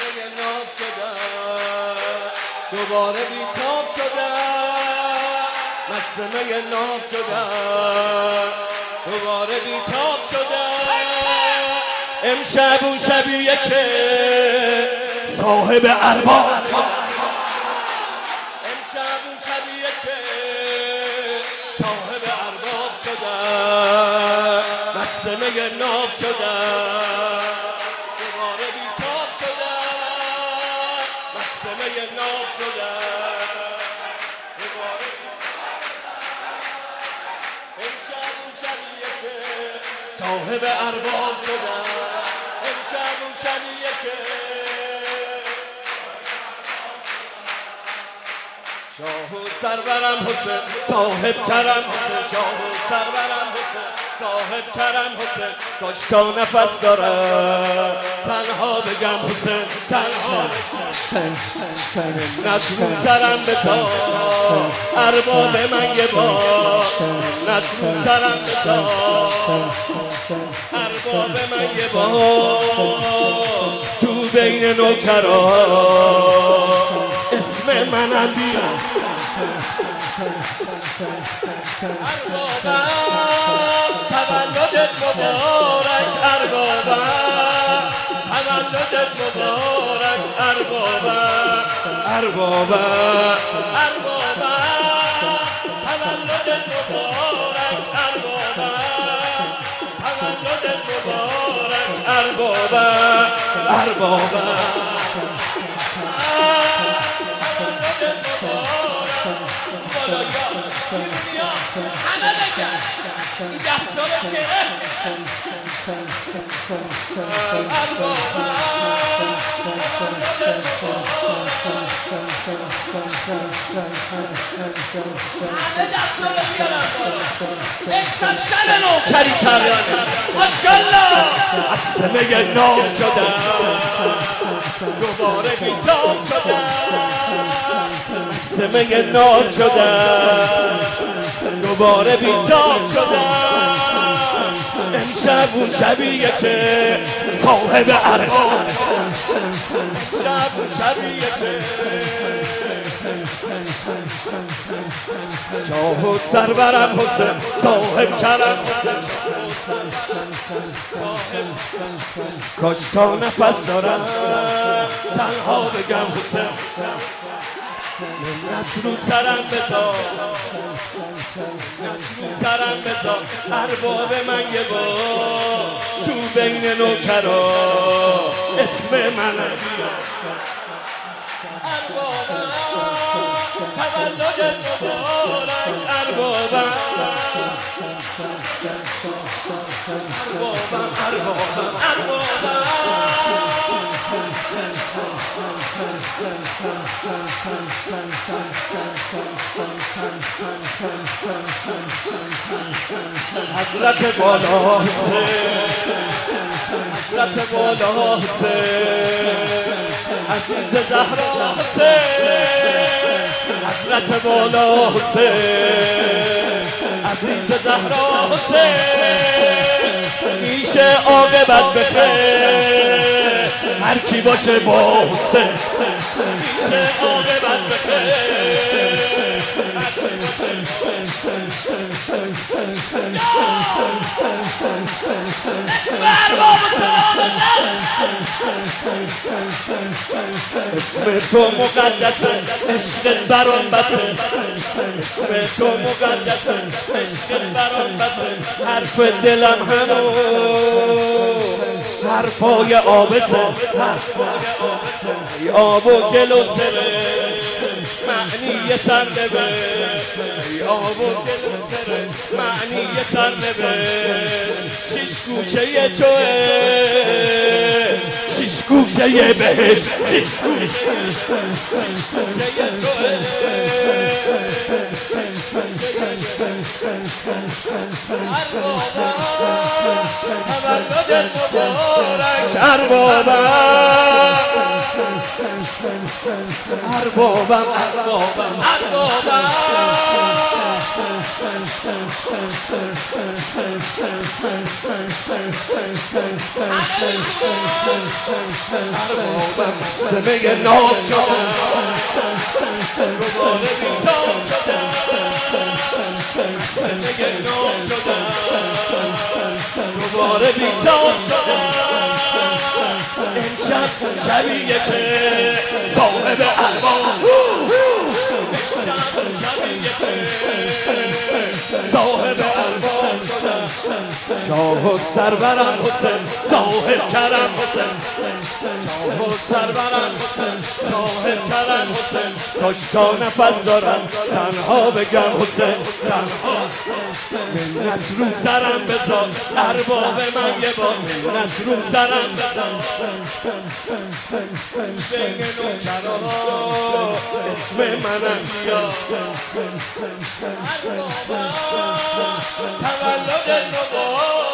ناب شدم دوباره بیتاب شدم مستمه ناب شدم دوباره بیتاب شدم امشب اون شبیه که صاحب ارباب امشب اون شبیه که صاحب ارباب شدم مستمه ناب شدم دوباره بیتاب شدم مستمه ناب شدم دوباره امشب اون شبیه که صاحب ارباب شدم امشب اون شبیه که شاه و سرورم حسین صاحب کرم حسین شاه و سرورم حسین صاحب کرم حسین کاش تا نفس دارم تنها بگم حسین تنها نتون سرم به تا ارباب من یه بار نتون سرم به تا ارباب من یه بار تو بین نوکران اسم منم بیار اربابم تولدت مبارک اربابم تولدت مبارک اربابم اربابم اربابم تولدت مبارک اربابم تولدت مبارک اربابم اربابم همه بگن این دستا رو گره همه دستا رو بیارم اکسپشن نوکری کردن ماشالله مستمه ناب شدم دوباره بیتاب شدم مستمه ناب شدم دوباره بیتاب شدم امشب اون شبیه که صاحب ارباب امشب اون شبیه که شاه و سرورم حسین صاحب کرم حسین کاش تا نفس دارم تنها بگم حسین نتونو سرم بتا نتونو سرم بتا ارباب من یه بار تو بین نوکرا اسم منم اربابم تولدت مبارک اربابم اربابم اربابم اربابم حضرت بالا حسین حضرت بالا حسین عزیز زهرا حسین حضرت بالا حسین عزیز زهرا حسین میشه عاقبت بخیر هر کی باشه با حسین میشه عاقبت بخیر اسم تو مقدسه عشق برام بسه اسم تو مقدسه عشق برام بسه حرف دلم همون حرفای آبسه ای آب و گل و سره معنی سرنوشت ای آب و گل و سره معنی سرنوشت شش گوشه توه شش گوشه بهشت شش گوشه توه تولدت مبارک اربابم اربابم اربابم اربابم سمه ناب شدم دوباره بیتاب شدم سمه ناب شدم دوباره بیتاب شدم امشب شبیه که صاحب ارباب امشب شبیه که صاحب ارباب شدم شاه و سرورم حسین صاحب کرم حسین شاه و سرورم حسین صاحب کرم حسین کاش تا نفس دارم تنها بگم حسین تنها منت رو سرم بذار ارباب من یه بار منت رو سرم بذار بین نوکرها اسم منم بیا تولد نوبا